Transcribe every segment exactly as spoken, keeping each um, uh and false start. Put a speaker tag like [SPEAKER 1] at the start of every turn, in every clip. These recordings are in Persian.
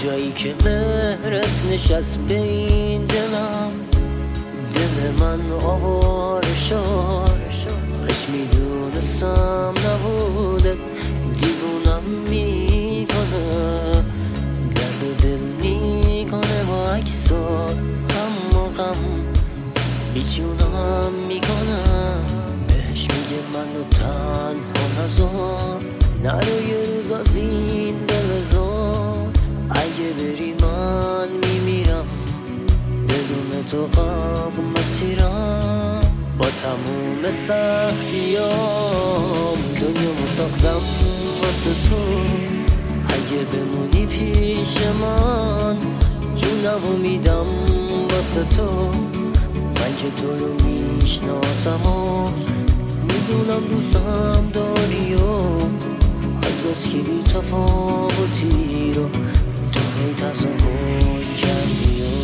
[SPEAKER 1] جایی که مهرت نشست به این دلم، دل من آواره شد. اش میدونستم نبوده دیوونم میکنه، درد دل میکنه با عکسات هم و غم بیچونم میکنه. بهش میگه منو تنها نذار، نرو یه روز از این دل زار. اگه بری من میمیرم، بدون تو غم مسیرم. با تموم سختیام دنیامو ساختم واسه تو. اگه بمونی پیش من جونمو میدم واسه تو. من که تو رو میشناسم و میدونم دوستم داری و از بس که بی تفاوتی رو تو هی تصور کردی و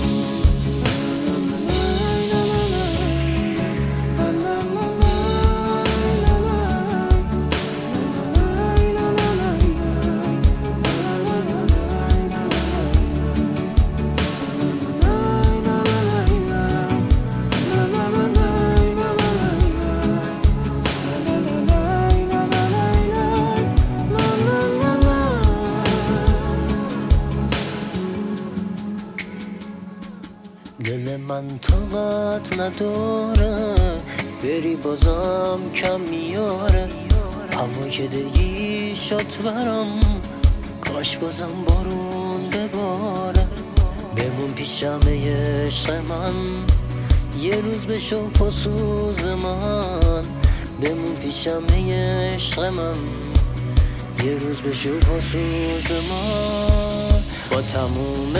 [SPEAKER 1] دل من طاقت نداره بری بازم کم میاره. اما که دلگی شد برم کاش بازم بارون بباره. بمون پیشم ای عشق من یه روز بشو پاسوز من. بمون پیشم ای عشق من یه روز بشو پاسوز من. با تموم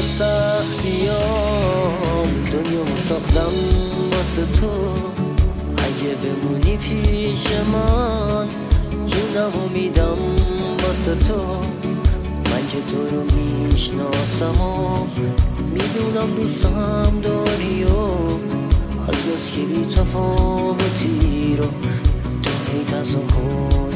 [SPEAKER 1] سختیام دنیامو ساختم واسه تو. اگه بمونی پیش من جونمو میدم واسه تو. من که تو رو میشناسم و میدونم دوستم داری و از بس که بی تفاوتی رو تو هی تصور